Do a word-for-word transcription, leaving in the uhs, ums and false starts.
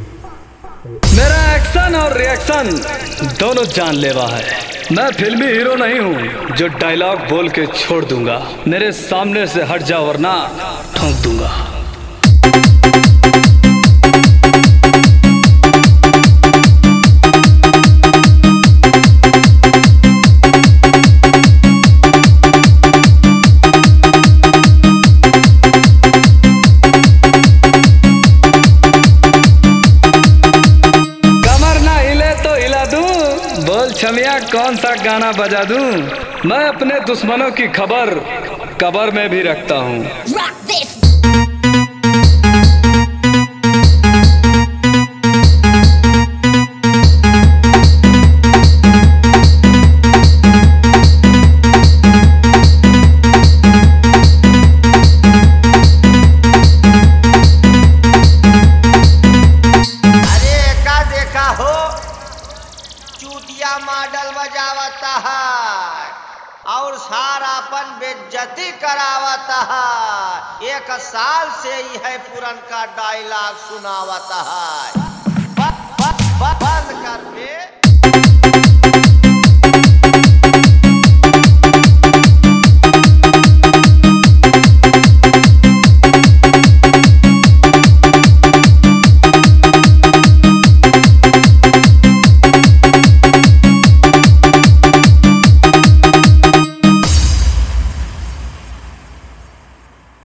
मेरा एक्शन और रिएक्शन दोनों जानलेवा है। मैं फिल्मी हीरो नहीं हूँ जो डायलॉग बोल के छोड़ दूंगा। मेरे सामने से हट जा वरना ठोक दूंगा। बोल छमिया कौन सा गाना बजा दूं? मैं अपने दुश्मनों की खबर कबर में भी रखता हूँ। चूतिया मॉडल बजावता है और सारापन बेइज्जती करावता है। एक साल से ही है पुरन का डायलॉग सुनावता है। बंद कर बे।